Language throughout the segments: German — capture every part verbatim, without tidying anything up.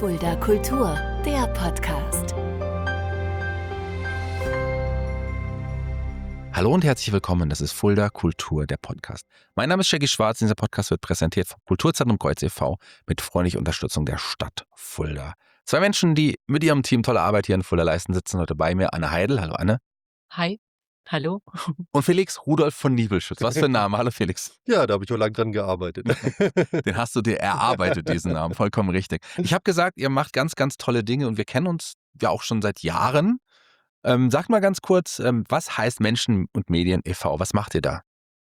Fulda Kultur, der Podcast. Hallo und herzlich willkommen, das ist Fulda Kultur, der Podcast. Mein Name ist Shaggy Schwarz, dieser Podcast wird präsentiert vom Kulturzentrum Kreuz e V mit freundlicher Unterstützung der Stadt Fulda. Zwei Menschen, die mit ihrem Team tolle Arbeit hier in Fulda leisten, sitzen heute bei mir. Anne Heidel, hallo Anne. Hi, hallo. Und Felix Rudolf von Niebelschütz. Was für ein Name, hallo Felix. Ja, da habe ich auch lange dran gearbeitet. Den hast du dir erarbeitet, diesen Namen, vollkommen richtig. Ich habe gesagt, ihr macht ganz, ganz tolle Dinge und wir kennen uns ja auch schon seit Jahren. Ähm, sag mal ganz kurz, ähm, was heißt Menschen und Medien e V? Was macht ihr da?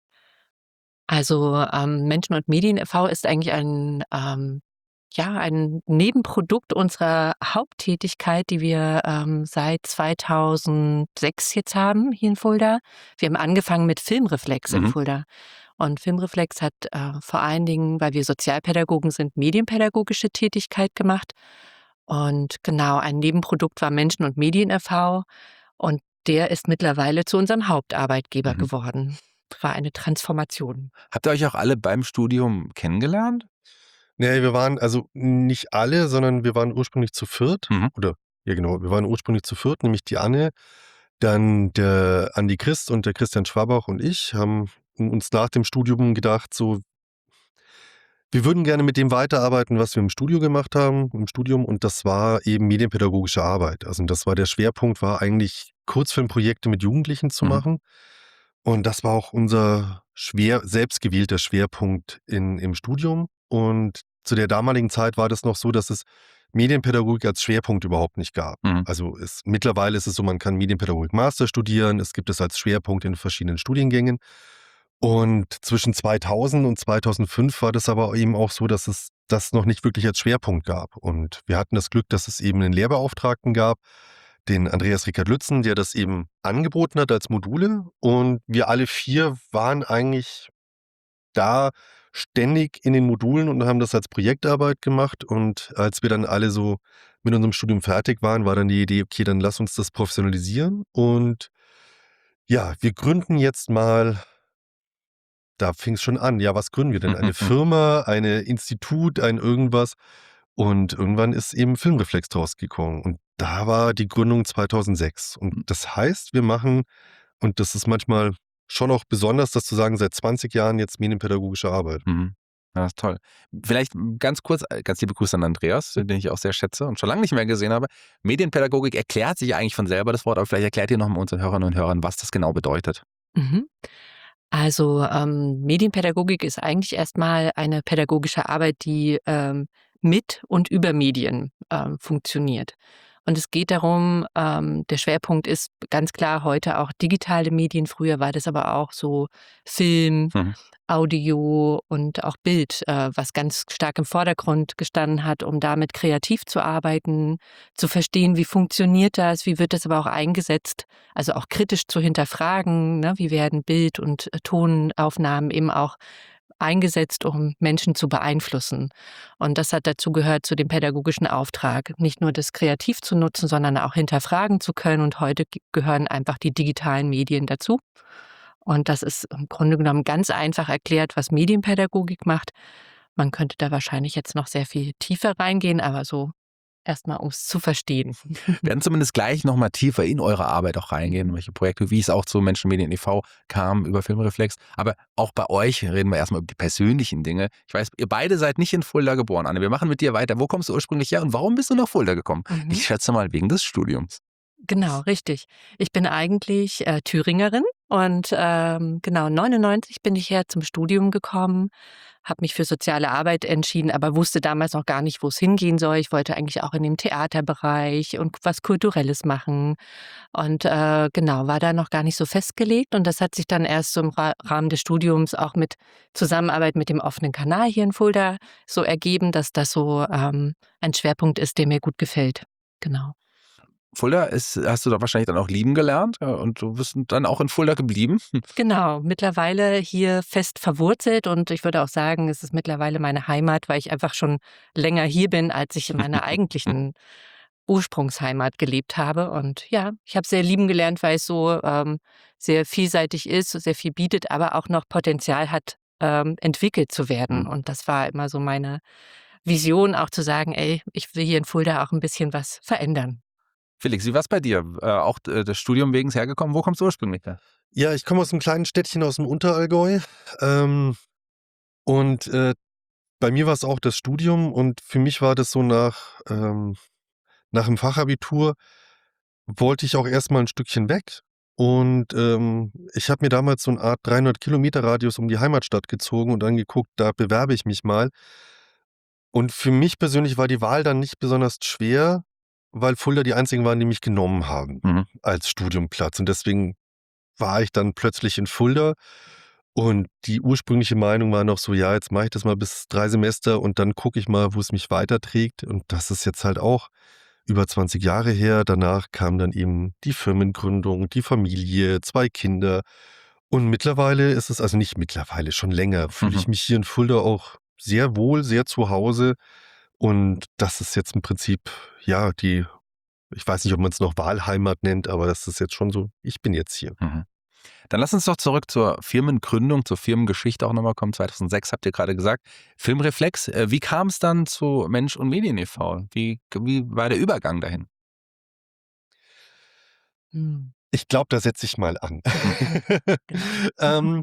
Also ähm, Menschen und Medien e V ist eigentlich ein, ähm, ja, ein Nebenprodukt unserer Haupttätigkeit, die wir ähm, seit zweitausendsechs jetzt haben hier in Fulda. Wir haben angefangen mit Filmreflex in Mhm. Fulda. Und Filmreflex hat äh, vor allen Dingen, weil wir Sozialpädagogen sind, medienpädagogische Tätigkeit gemacht. Und genau, ein Nebenprodukt war Menschen und Medien e V. Und der ist mittlerweile zu unserem Hauptarbeitgeber Mhm. geworden. War eine Transformation. Habt ihr euch auch alle beim Studium kennengelernt? Nee, wir waren also nicht alle, sondern wir waren ursprünglich zu viert. Mhm. Oder, ja genau, wir waren ursprünglich zu viert, nämlich die Anne, dann der Andi Christ und der Christian Schwabach und ich haben uns nach dem Studium gedacht, so, wir würden gerne mit dem weiterarbeiten, was wir im Studio gemacht haben, im Studium, und das war eben medienpädagogische Arbeit. Also das war der Schwerpunkt, war eigentlich Kurzfilmprojekte mit Jugendlichen zu Mhm. machen. Und das war auch unser schwer selbstgewählter Schwerpunkt in, im Studium. Und zu der damaligen Zeit war das noch so, dass es Medienpädagogik als Schwerpunkt überhaupt nicht gab. Mhm. Also es, mittlerweile ist es so, man kann Medienpädagogik Master studieren, es gibt es als Schwerpunkt in verschiedenen Studiengängen. Und zwischen zweitausend und zweitausendfünf war das aber eben auch so, dass es das noch nicht wirklich als Schwerpunkt gab. Und wir hatten das Glück, dass es eben einen Lehrbeauftragten gab, den Andreas Rickard Lützen, der das eben angeboten hat als Module. Und wir alle vier waren eigentlich da ständig in den Modulen und haben das als Projektarbeit gemacht. Und als wir dann alle so mit unserem Studium fertig waren, war dann die Idee, okay, dann lass uns das professionalisieren. Und ja, wir gründen jetzt mal, da fing es schon an. Ja, was gründen wir denn? Eine Firma, ein Institut, ein irgendwas. Und irgendwann ist eben Filmreflex draus gekommen. Und da war die Gründung zweitausendsechs. Und das heißt, wir machen, und das ist manchmal schon auch besonders, das zu sagen, seit zwanzig Jahren jetzt medienpädagogische Arbeit. Mhm. Ja, das ist toll. Vielleicht ganz kurz, äh, ganz liebe Grüße an Andreas, den ich auch sehr schätze und schon lange nicht mehr gesehen habe. Medienpädagogik erklärt sich eigentlich von selber das Wort, aber vielleicht erklärt ihr nochmal unseren Hörerinnen und Hörern, was das genau bedeutet. Mhm. Also ähm, Medienpädagogik ist eigentlich erstmal eine pädagogische Arbeit, die ähm, mit und über Medien ähm, funktioniert. Und es geht darum, ähm, der Schwerpunkt ist ganz klar heute auch digitale Medien. Früher war das aber auch so Film, Mhm. Audio und auch Bild, äh, was ganz stark im Vordergrund gestanden hat, um damit kreativ zu arbeiten, zu verstehen, wie funktioniert das, wie wird das aber auch eingesetzt, also auch kritisch zu hinterfragen, ne? Wie werden Bild- und äh, Tonaufnahmen eben auch eingesetzt, um Menschen zu beeinflussen. Und das hat dazu gehört, zu dem pädagogischen Auftrag, nicht nur das kreativ zu nutzen, sondern auch hinterfragen zu können. Und heute ge- gehören einfach die digitalen Medien dazu. Und das ist im Grunde genommen ganz einfach erklärt, was Medienpädagogik macht. Man könnte da wahrscheinlich jetzt noch sehr viel tiefer reingehen, aber so erstmal, um es zu verstehen. Wir werden zumindest gleich nochmal tiefer in eure Arbeit auch reingehen, welche Projekte, wie es auch zu Menschen Medien e V kam über Filmreflex. Aber auch bei euch reden wir erstmal über die persönlichen Dinge. Ich weiß, ihr beide seid nicht in Fulda geboren, Anne. Wir machen mit dir weiter. Wo kommst du ursprünglich her und warum bist du nach Fulda gekommen? Mhm. Ich schätze mal wegen des Studiums. Genau, richtig. Ich bin eigentlich äh, Thüringerin und ähm, genau, neunundneunzig bin ich her zum Studium gekommen, habe mich für soziale Arbeit entschieden, aber wusste damals noch gar nicht, wo es hingehen soll. Ich wollte eigentlich auch in dem Theaterbereich und was Kulturelles machen und äh, genau, war da noch gar nicht so festgelegt und das hat sich dann erst so im Ra Rahmen des Studiums auch mit Zusammenarbeit mit dem offenen Kanal hier in Fulda so ergeben, dass das so ähm, ein Schwerpunkt ist, der mir gut gefällt. Genau. Fulda ist, hast du da wahrscheinlich dann auch lieben gelernt ja, und du bist dann auch in Fulda geblieben. Genau, mittlerweile hier fest verwurzelt und ich würde auch sagen, es ist mittlerweile meine Heimat, weil ich einfach schon länger hier bin, als ich in meiner eigentlichen Ursprungsheimat gelebt habe. Und ja, ich habe sehr lieben gelernt, weil es so ähm, sehr vielseitig ist, sehr viel bietet, aber auch noch Potenzial hat, ähm, entwickelt zu werden. Mhm. Und das war immer so meine Vision auch zu sagen, ey, ich will hier in Fulda auch ein bisschen was verändern. Felix, wie war es bei dir? Äh, auch äh, das Studium wegen hergekommen? Wo kommst du ursprünglich her? Ja, ich komme aus einem kleinen Städtchen aus dem Unterallgäu. Ähm, und äh, bei mir war es auch das Studium und für mich war das so nach, ähm, nach dem Fachabitur wollte ich auch erstmal ein Stückchen weg. Und ähm, ich habe mir damals so eine Art dreihundert Kilometer Radius um die Heimatstadt gezogen und dann geguckt, da bewerbe ich mich mal. Und für mich persönlich war die Wahl dann nicht besonders schwer, weil Fulda die einzigen waren, die mich genommen haben Mhm. als Studiumplatz. Und deswegen war ich dann plötzlich in Fulda. Und die ursprüngliche Meinung war noch so, ja, jetzt mache ich das mal bis drei Semester und dann gucke ich mal, wo es mich weiterträgt. Und das ist jetzt halt auch über zwanzig Jahre her. Danach kam dann eben die Firmengründung, die Familie, zwei Kinder. Und mittlerweile ist es, also nicht mittlerweile, schon länger, fühle Mhm. ich mich hier in Fulda auch sehr wohl, sehr zu Hause. Und das ist jetzt im Prinzip, ja, die, ich weiß nicht, ob man es noch Wahlheimat nennt, aber das ist jetzt schon so, ich bin jetzt hier. Mhm. Dann lass uns doch zurück zur Firmengründung, zur Firmengeschichte auch nochmal kommen. zweitausendsechs habt ihr gerade gesagt. Filmreflex, äh, wie kam es dann zu Mensch und Medien e V? Wie, wie war der Übergang dahin? Hm, Ich glaube, da setze ich mal an. genau. ähm,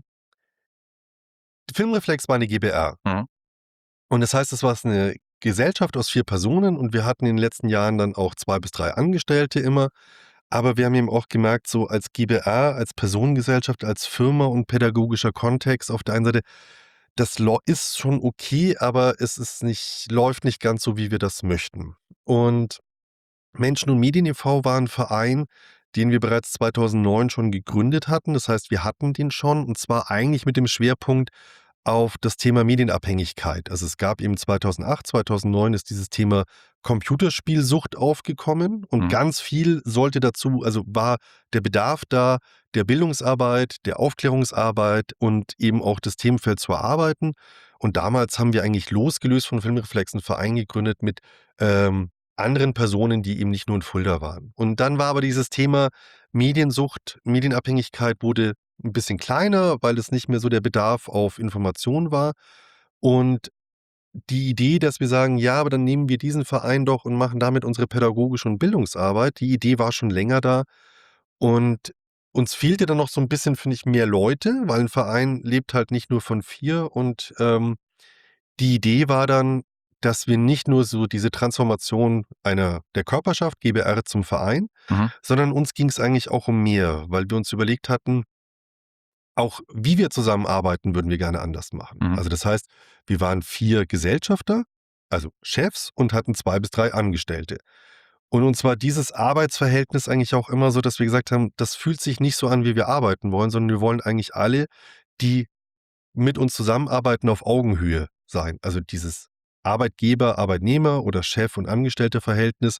Filmreflex war eine GbR. Mhm. Und das heißt, es war eine Gesellschaft aus vier Personen und wir hatten in den letzten Jahren dann auch zwei bis drei Angestellte immer. Aber wir haben eben auch gemerkt, so als GbR, als Personengesellschaft, als Firma und pädagogischer Kontext auf der einen Seite, das lo ist schon okay, aber es ist nicht läuft nicht ganz so, wie wir das möchten. Und Menschen und Medien e V war ein Verein, den wir bereits zweitausendneun schon gegründet hatten. Das heißt, wir hatten den schon und zwar eigentlich mit dem Schwerpunkt auf das Thema Medienabhängigkeit. Also, es gab eben zweitausendacht, zweitausendneun ist dieses Thema Computerspielsucht aufgekommen und Mhm. ganz viel sollte dazu, also, war der Bedarf da, der Bildungsarbeit, der Aufklärungsarbeit und eben auch das Themenfeld zu erarbeiten. Und damals haben wir eigentlich losgelöst von Filmreflex 'n Verein gegründet mit, ähm, anderen Personen, die eben nicht nur in Fulda waren. Und dann war aber dieses Thema Mediensucht, Medienabhängigkeit wurde ein bisschen kleiner, weil es nicht mehr so der Bedarf auf Information war. Und die Idee, dass wir sagen: „Ja, aber dann nehmen wir diesen Verein doch und machen damit unsere pädagogische und Bildungsarbeit“, die Idee war schon länger da. Und uns fehlte dann noch so ein bisschen, finde ich, mehr Leute, weil ein Verein lebt halt nicht nur von vier. Und, ähm, die Idee war dann, dass wir nicht nur so diese Transformation einer der Körperschaft GbR zum Verein, Mhm. sondern uns ging es eigentlich auch um mehr, weil wir uns überlegt hatten, auch wie wir zusammenarbeiten, würden wir gerne anders machen. Mhm. Also, das heißt, wir waren vier Gesellschafter, also Chefs und hatten zwei bis drei Angestellte. Und uns war dieses Arbeitsverhältnis eigentlich auch immer so, dass wir gesagt haben, das fühlt sich nicht so an, wie wir arbeiten wollen, sondern wir wollen eigentlich alle, die mit uns zusammenarbeiten, auf Augenhöhe sein. Also, dieses Arbeitgeber, Arbeitnehmer oder Chef und Angestellte-Verhältnis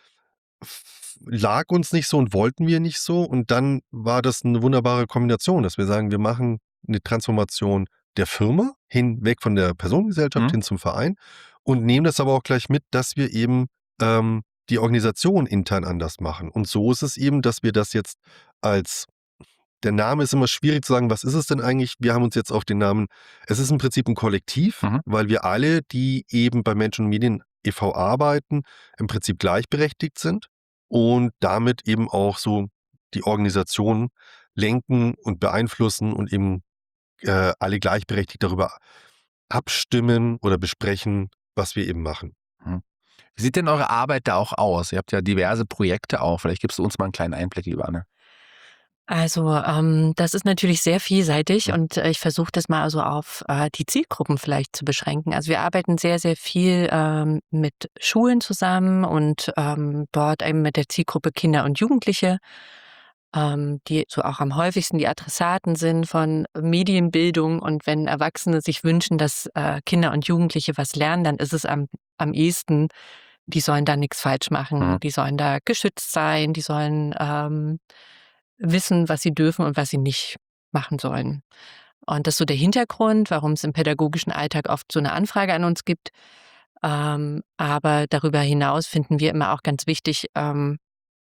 f lag uns nicht so und wollten wir nicht so. Und dann war das eine wunderbare Kombination, dass wir sagen, wir machen eine Transformation der Firma hin weg von der Personengesellschaft Mhm. hin zum Verein und nehmen das aber auch gleich mit, dass wir eben, ähm, die Organisation intern anders machen. Und so ist es eben, dass wir das jetzt als der Name ist immer schwierig zu sagen, was ist es denn eigentlich? Wir haben uns jetzt auf den Namen, es ist im Prinzip ein Kollektiv, Mhm. weil wir alle, die eben bei Menschen und Medien e V arbeiten, im Prinzip gleichberechtigt sind und damit eben auch so die Organisation lenken und beeinflussen und eben, äh, alle gleichberechtigt darüber abstimmen oder besprechen, was wir eben machen. Mhm. Wie sieht denn eure Arbeit da auch aus? Ihr habt ja diverse Projekte auch. Vielleicht gibst du uns mal einen kleinen Einblick, lieber Anne. Also, ähm, das ist natürlich sehr vielseitig Mhm. und, äh, ich versuche das mal so auf, äh, die Zielgruppen vielleicht zu beschränken. Also, wir arbeiten sehr, sehr viel, ähm, mit Schulen zusammen und, ähm, dort eben mit der Zielgruppe Kinder und Jugendliche, ähm, die so auch am häufigsten die Adressaten sind von Medienbildung. Und wenn Erwachsene sich wünschen, dass, äh, Kinder und Jugendliche was lernen, dann ist es am am ehesten, die sollen da nichts falsch machen. Mhm. Die sollen da geschützt sein, die sollen, ähm wissen, was sie dürfen und was sie nicht machen sollen. Und das ist so der Hintergrund, warum es im pädagogischen Alltag oft so eine Anfrage an uns gibt. Ähm, aber darüber hinaus finden wir immer auch ganz wichtig, ähm,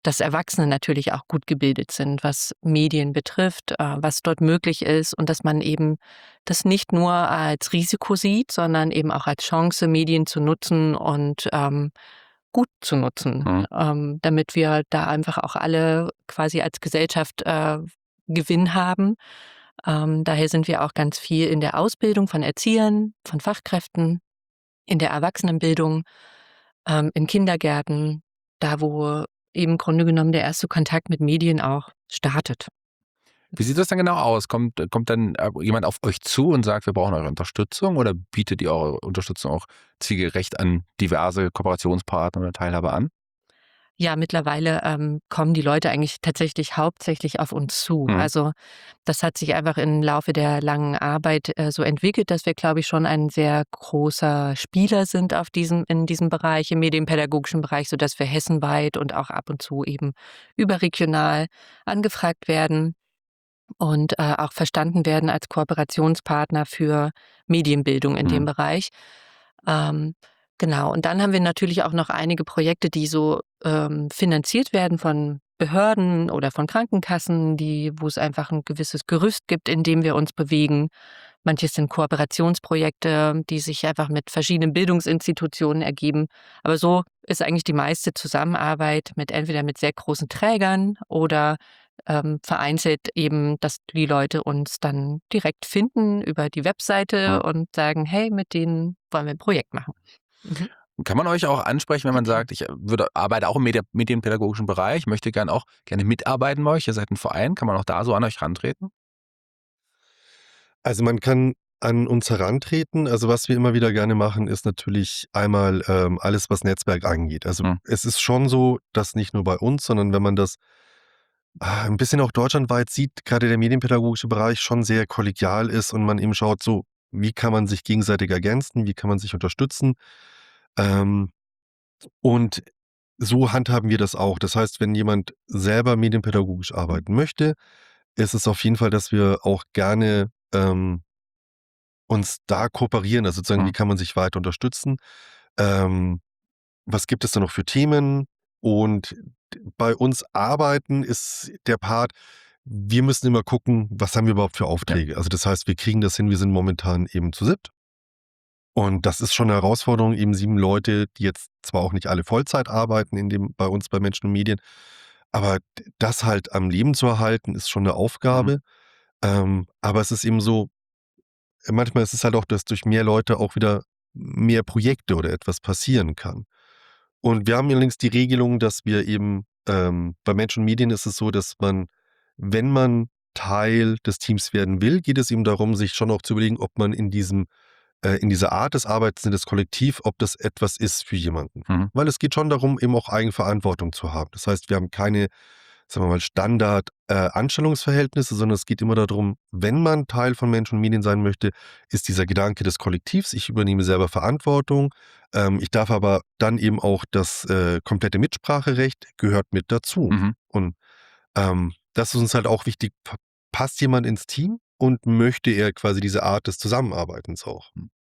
dass Erwachsene natürlich auch gut gebildet sind, was Medien betrifft, äh, was dort möglich ist und dass man eben das nicht nur als Risiko sieht, sondern eben auch als Chance, Medien zu nutzen und ähm, gut zu nutzen, Mhm. ähm, damit wir da einfach auch alle quasi als Gesellschaft äh, Gewinn haben. Ähm, daher sind wir auch ganz viel in der Ausbildung von Erziehern, von Fachkräften, in der Erwachsenenbildung, ähm, in Kindergärten, da wo eben im Grunde genommen der erste Kontakt mit Medien auch startet. Wie sieht das dann genau aus? Kommt, kommt dann äh, jemand auf euch zu und sagt, wir brauchen eure Unterstützung, oder bietet ihr eure Unterstützung auch zielgerecht an diverse Kooperationspartner oder Teilhaber an? Ja, mittlerweile ähm, kommen die Leute eigentlich tatsächlich hauptsächlich auf uns zu. Mhm. Also das hat sich einfach im Laufe der langen Arbeit äh, so entwickelt, dass wir, glaube ich, schon ein sehr großer Spieler sind auf diesem, in diesem Bereich, im medienpädagogischen Bereich, sodass wir hessenweit und auch ab und zu eben überregional angefragt werden und äh, auch verstanden werden als Kooperationspartner für Medienbildung in dem Mhm. Bereich. Ähm, genau, und dann haben wir natürlich auch noch einige Projekte, die so ähm, finanziert werden von Behörden oder von Krankenkassen, die, wo es einfach ein gewisses Gerüst gibt, in dem wir uns bewegen. Manches sind Kooperationsprojekte, die sich einfach mit verschiedenen Bildungsinstitutionen ergeben. Aber so ist eigentlich die meiste Zusammenarbeit mit entweder mit sehr großen Trägern oder ähm, vereinzelt eben, dass die Leute uns dann direkt finden über die Webseite Mhm. und sagen, hey, mit denen wollen wir ein Projekt machen. Mhm. Kann man euch auch ansprechen, wenn man sagt, ich äh, würde, arbeite auch im Medi- medienpädagogischen Bereich, möchte gern auch gerne mitarbeiten bei euch, ihr seid ein Verein, kann man auch da so an euch rantreten? Also man kann an uns herantreten. Also was wir immer wieder gerne machen, ist natürlich einmal ähm, alles, was Netzwerk angeht. Also Mhm. es ist schon so, dass nicht nur bei uns, sondern wenn man das ah, ein bisschen auch deutschlandweit sieht, gerade der medienpädagogische Bereich schon sehr kollegial ist und man eben schaut, so, wie kann man sich gegenseitig ergänzen, wie kann man sich unterstützen. Ähm, und so handhaben wir das auch. Das heißt, wenn jemand selber medienpädagogisch arbeiten möchte, ist es auf jeden Fall, dass wir auch gerne ähm, uns da kooperieren. Also sozusagen, wie Mhm. kann man sich weiter unterstützen? Ähm, was gibt es da noch für Themen? Und bei uns arbeiten ist der Part, wir müssen immer gucken, was haben wir überhaupt für Ja. Aufträge. Also das heißt, wir kriegen das hin, wir sind momentan eben zu siebt. Und das ist schon eine Herausforderung, eben sieben Leute, die jetzt zwar auch nicht alle Vollzeit arbeiten in dem, bei uns bei Menschen und Medien, aber d- das halt am Leben zu erhalten, ist schon eine Mhm. Aufgabe. Ähm, aber es ist eben so, manchmal ist es halt auch, dass durch mehr Leute auch wieder mehr Projekte oder etwas passieren kann. Und wir haben allerdings die Regelung, dass wir eben ähm, bei Menschen und Medien ist es so, dass man, wenn man Teil des Teams werden will, geht es eben darum, sich schon auch zu überlegen, ob man in diesem äh, in dieser Art des Arbeitens, in das Kollektiv, ob das etwas ist für jemanden. Mhm. Weil es geht schon darum, eben auch Eigenverantwortung zu haben. Das heißt, wir haben keine, sagen wir mal, Standard äh, Anstellungsverhältnisse, sondern es geht immer darum, wenn man Teil von Menschen und Medien sein möchte, ist dieser Gedanke des Kollektivs. Ich übernehme selber Verantwortung. Ähm, ich darf aber dann eben auch das äh, komplette Mitspracherecht gehört mit dazu. Mhm. Und ähm, das ist uns halt auch wichtig. Pa- Passt jemand ins Team und möchte er quasi diese Art des Zusammenarbeitens auch?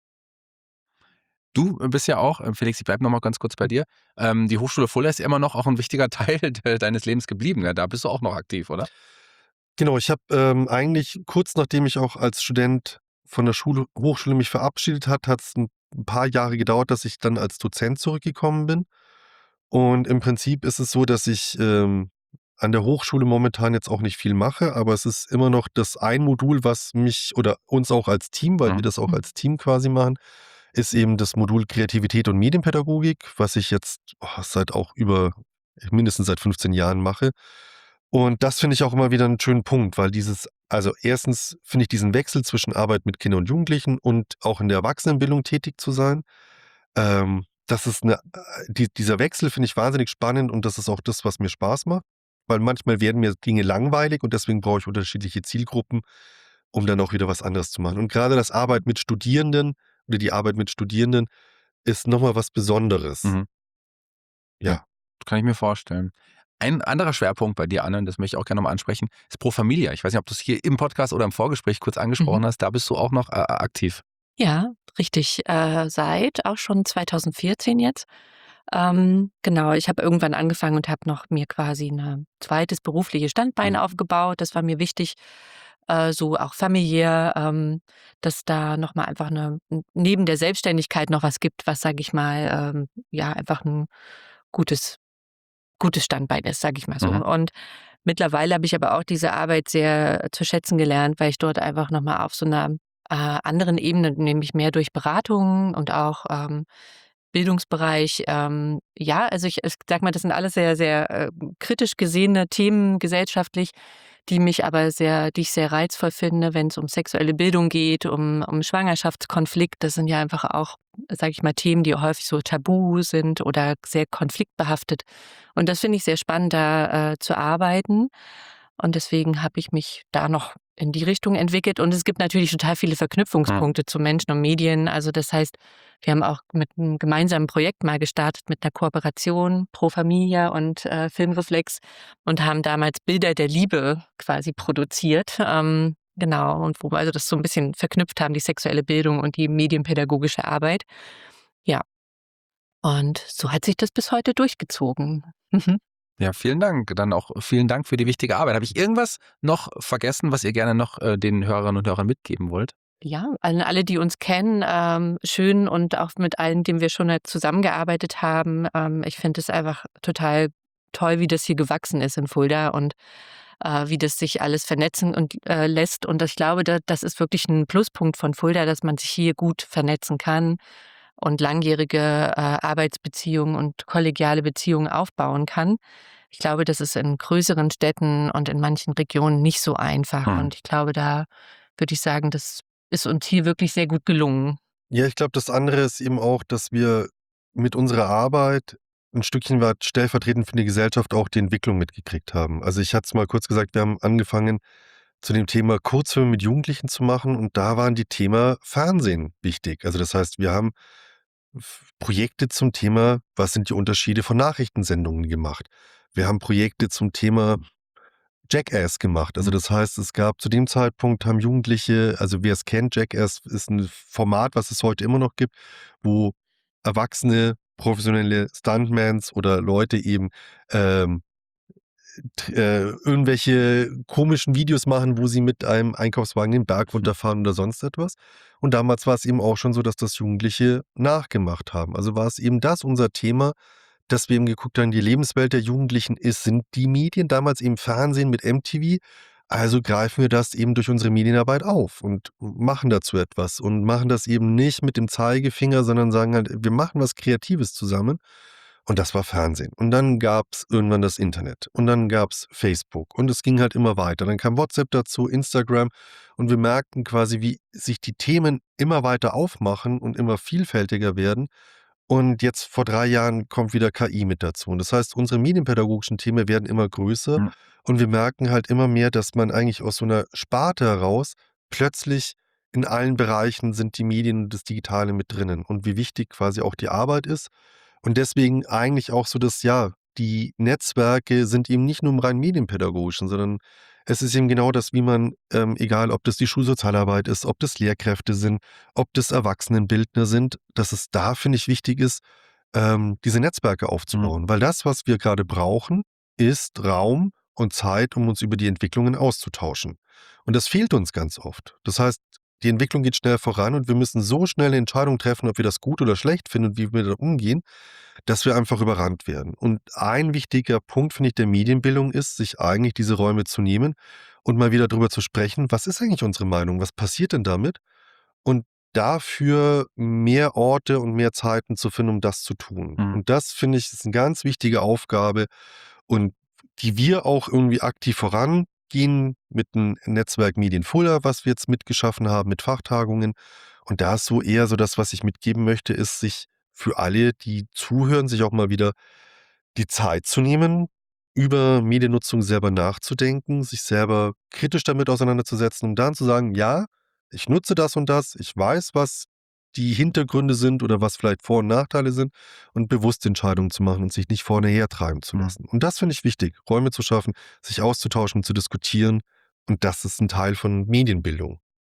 Du bist ja auch, äh, Felix, ich bleibe noch mal ganz kurz bei dir. Ähm, die Hochschule Fulda ist ja immer noch auch ein wichtiger Teil de deines Lebens geblieben, ne? Da bist du auch noch aktiv, oder? Genau, ich habe ähm, eigentlich kurz nachdem ich auch als Student von der Schule Hochschule mich verabschiedet hat, hat es ein 'n paar Jahre gedauert, dass ich dann als Dozent zurückgekommen bin. Und im Prinzip ist es so, dass ich ähm, an der Hochschule momentan jetzt auch nicht viel mache, aber es ist immer noch das ein Modul, was mich oder uns auch als Team, weil wir Mhm. das auch als Team quasi machen, ist eben das Modul Kreativität und Medienpädagogik, was ich jetzt oh, seit auch über mindestens seit fünfzehn Jahren mache. Und das finde ich auch immer wieder einen schönen Punkt, weil dieses also erstens finde ich diesen Wechsel zwischen Arbeit mit Kindern und Jugendlichen und auch in der Erwachsenenbildung tätig zu sein, ähm, das ist 'ne äh, die dieser Wechsel finde ich wahnsinnig spannend und das ist auch das, was mir Spaß macht, weil manchmal werden mir Dinge langweilig und deswegen brauche ich unterschiedliche Zielgruppen, um dann auch wieder was anderes zu machen. Und grade das Arbeit mit Studierenden oder die Arbeit mit Studierenden ist noch mal was Besonderes. Mhm. Ja, Ja. kann ich mir vorstellen. Ein anderer Schwerpunkt bei dir, Anne, und das möchte ich auch gerne noch mal ansprechen, ist Pro Familia. Ich weiß nicht, ob du es hier im Podcast oder im Vorgespräch kurz Mhm. angesprochen hast. Da bist du auch noch äh, aktiv. Ja, richtig. Äh, seit auch schon zweitausendvierzehn jetzt. Ähm, genau, ich habe irgendwann angefangen und habe noch mir quasi ein zweites berufliches Standbein Mhm. aufgebaut. Das war mir wichtig, äh, so auch familiär, ähm, dass da noch mal einfach 'ne n neben der Selbstständigkeit noch was gibt, was, sage ich mal, ähm, ja, einfach ein gutes gutes Standbein ist, sage ich mal so. Mhm. Und mittlerweile habe ich aber auch diese Arbeit sehr zu schätzen gelernt, weil ich dort einfach noch mal auf so einer äh, anderen Ebene, nämlich mehr durch Beratungen und auch, ähm, Bildungsbereich, ähm, ja, also ich ich sage mal, das sind alles sehr, sehr, äh, kritisch gesehene Themen gesellschaftlich, die mich aber sehr die ich sehr reizvoll finde, wenn es um sexuelle Bildung geht, um um Schwangerschaftskonflikt. Das sind ja einfach auch, sage ich mal, Themen, die häufig so tabu sind oder sehr konfliktbehaftet. Und das finde ich sehr spannend, da, äh, zu arbeiten. Und deswegen habe ich mich da noch in die Richtung entwickelt. Und es gibt natürlich total viele Mhm. Verknüpfungspunkte zu Menschen und Medien. Also das heißt, wir haben auch mit einem gemeinsamen Projekt mal gestartet mit einer Kooperation Pro Familia und, äh, Filmreflex und haben damals Bilder der Liebe quasi produziert. Ähm, genau, und wo wir also das so ein bisschen verknüpft haben, die sexuelle Bildung und die medienpädagogische Arbeit. Ja, und so hat sich das bis heute durchgezogen. Mhm. Ja, vielen Dank. Dann auch vielen Dank für die wichtige Arbeit. Habe ich irgendwas noch vergessen, was ihr gerne noch, äh, den Hörerinnen und Hörern mitgeben wollt? Ja, an alle, die uns kennen, ähm, schön und auch mit allen, denen wir schon halt zusammengearbeitet haben. Ähm, ich finde es einfach total toll, wie das hier gewachsen ist in Fulda und, äh, wie das sich alles vernetzen und äh, lässt. Und ich glaube, da das ist wirklich ein Pluspunkt von Fulda, dass man sich hier gut vernetzen kann und langjährige, äh, Arbeitsbeziehungen und kollegiale Beziehungen aufbauen kann. Ich glaube, das ist in größeren Städten und in manchen Regionen nicht so einfach. Mhm. Und ich glaube, da würde ich sagen, das ist uns hier wirklich sehr gut gelungen. Ja, ich glaube, das andere ist eben auch, dass wir mit unserer Arbeit ein Stückchen weit stellvertretend für die Gesellschaft auch die Entwicklung mitgekriegt haben. Also, ich hatte es mal kurz gesagt, wir haben angefangen, zu dem Thema Kurzfilme mit Jugendlichen zu machen und da waren die Thema Fernsehen wichtig. Also, das heißt, wir haben F Projekte zum Thema, was sind die Unterschiede von Nachrichtensendungen gemacht. Wir haben Projekte zum Thema Jackass gemacht. Also, Mhm. das heißt, es gab zu dem Zeitpunkt haben Jugendliche also, wer es kennt, Jackass ist ein Format, was es heute immer noch gibt, wo erwachsene professionelle Stuntmans oder Leute eben, ähm, t äh, irgendwelche komischen Videos machen, wo sie mit einem Einkaufswagen den Berg Mhm. runterfahren oder sonst etwas. Und damals war es eben auch schon so, dass das Jugendliche nachgemacht haben. Also, war es eben das unser Thema, dass wir eben geguckt haben, die Lebenswelt der Jugendlichen ist sind die Medien, damals eben Fernsehen mit M T V. Also greifen wir das eben durch unsere Medienarbeit auf und machen dazu etwas und machen das eben nicht mit dem Zeigefinger, sondern sagen halt: „Wir machen was Kreatives zusammen." Und das war Fernsehen. Und dann gab's irgendwann das Internet und dann gab's Facebook und es ging halt immer weiter. Dann kam WhatsApp dazu, Instagram und wir merkten quasi, wie sich die Themen immer weiter aufmachen und immer vielfältiger werden. Und jetzt vor drei Jahren kommt wieder K I mit dazu. Und das heißt, unsere medienpädagogischen Themen werden immer größer Mhm. und wir merken halt immer mehr, dass man eigentlich aus so einer Sparte heraus plötzlich in allen Bereichen sind die Medien und das Digitale mit drinnen und wie wichtig quasi auch die Arbeit ist. Und deswegen eigentlich auch so, dass ja, die Netzwerke sind eben nicht nur im rein medienpädagogischen, sondern es ist eben genau das, wie man, ähm, egal ob das die Schulsozialarbeit ist, ob das Lehrkräfte sind, ob das Erwachsenenbildner sind, dass es da, finde ich, wichtig ist, ähm, diese Netzwerke Mhm. aufzubauen. Weil das, was wir gerade brauchen, ist Raum und Zeit, um uns über die Entwicklungen auszutauschen. Und das fehlt uns ganz oft. Das heißt, die Entwicklung geht schnell voran und wir müssen so schnell eine Entscheidung treffen, ob wir das gut oder schlecht finden und wie wir da umgehen, dass wir einfach überrannt werden. Und ein wichtiger Punkt, finde ich, der Medienbildung ist, sich eigentlich diese Räume zu nehmen und mal wieder drüber zu sprechen, was ist eigentlich unsere Meinung? Was passiert denn damit? Und dafür mehr Orte und mehr Zeiten zu finden, um das zu tun. Mhm. Und das, finde ich, ist eine ganz wichtige Aufgabe und die wir auch irgendwie aktiv vorangehen mit dem Netzwerk Medien Fulda, was wir jetzt mitgeschaffen haben mit Fachtagungen. Und da ist so eher so das, was ich mitgeben möchte, ist, sich für alle, die zuhören, sich auch mal wieder die Zeit zu nehmen, über Mediennutzung selber nachzudenken, sich selber kritisch damit auseinanderzusetzen, um dann zu sagen: „Ja, ich nutze das und das, ich weiß, was die Hintergründe sind oder was vielleicht Vor und Nachteile sind" und bewusst Entscheidungen zu machen und sich nicht vorne hertreiben zu Mhm. lassen. Und das finde ich wichtig, Räume zu schaffen, sich auszutauschen, zu diskutieren und das ist ein Teil von Medienbildung.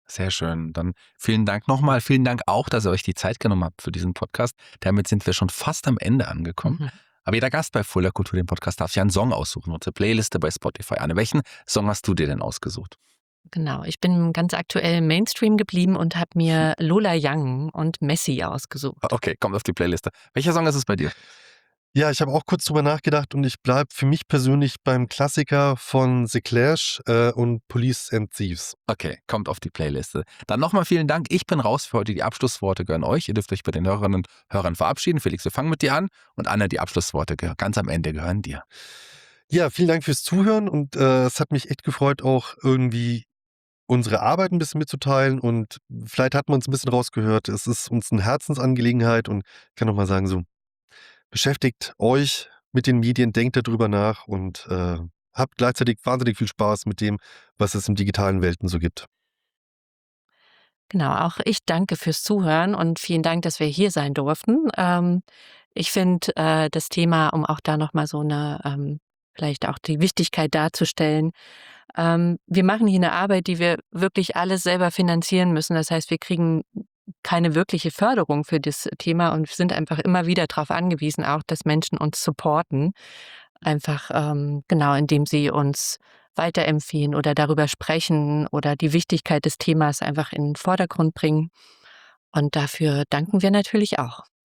Sehr schön. Dann vielen Dank nochmal. Vielen Dank auch, dass ihr euch die Zeit genommen habt für diesen Podcast. Damit sind wir schon fast am Ende angekommen. Mhm. Aber jeder Gast bei Fulda Kultur, dem Podcast, darf sich einen Song aussuchen. Unsere Playliste bei Spotify. Anne, welchen Song hast du dir denn ausgesucht? Genau, ich bin ganz aktuell im Mainstream geblieben und habe mir Lola Young und Messi ausgesucht. Okay, kommt auf die Playliste. Welcher Song ist es bei dir? Ja, ich habe auch kurz drüber nachgedacht und ich bleibe für mich persönlich beim Klassiker von The Clash äh, und Police and Thieves. Okay, kommt auf die Playliste. Dann nochmal vielen Dank. Ich bin raus für heute. Die Abschlussworte gehören euch. Ihr dürft euch bei den Hörerinnen und Hörern verabschieden. Felix, wir fangen mit dir an. Und Anne, die Abschlussworte gehören ganz am Ende gehören dir. Ja, vielen Dank fürs Zuhören und äh, es hat mich echt gefreut, auch irgendwie unsere Arbeit ein bisschen mitzuteilen und vielleicht hat man es ein bisschen rausgehört. Es ist uns eine Herzensangelegenheit und ich kann noch mal sagen, so beschäftigt euch mit den Medien, denkt darüber nach und äh, habt gleichzeitig wahnsinnig viel Spaß mit dem, was es im digitalen Welten so gibt. Genau, auch ich danke fürs Zuhören und vielen Dank, dass wir hier sein durften. Ähm, ich finde äh, das Thema, um auch da nochmal so eine, ähm, vielleicht auch die Wichtigkeit darzustellen, ähm, wir machen hier eine Arbeit, die wir wirklich alles selber finanzieren müssen. Das heißt, wir kriegen keine wirkliche Förderung für das Thema und sind einfach immer wieder darauf angewiesen, auch dass Menschen uns supporten. Einfach ähm, genau, indem sie uns weiterempfehlen oder darüber sprechen oder die Wichtigkeit des Themas einfach in den Vordergrund bringen. Und dafür danken wir natürlich auch.